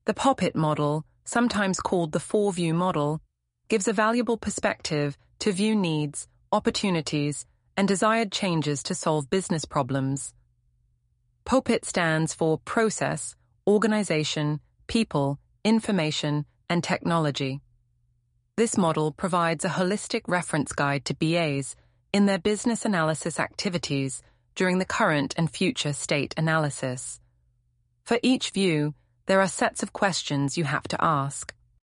The POPIT model, sometimes called the four-view model, gives a valuable perspective to view needs, opportunities, and desired changes to solve business problems. POPIT stands for Process, Organization, People, Information, and Technology. This model provides a holistic reference guide to BAs in their business analysis activities during the current and future state analysis. For each view, there are sets of questions you have to ask.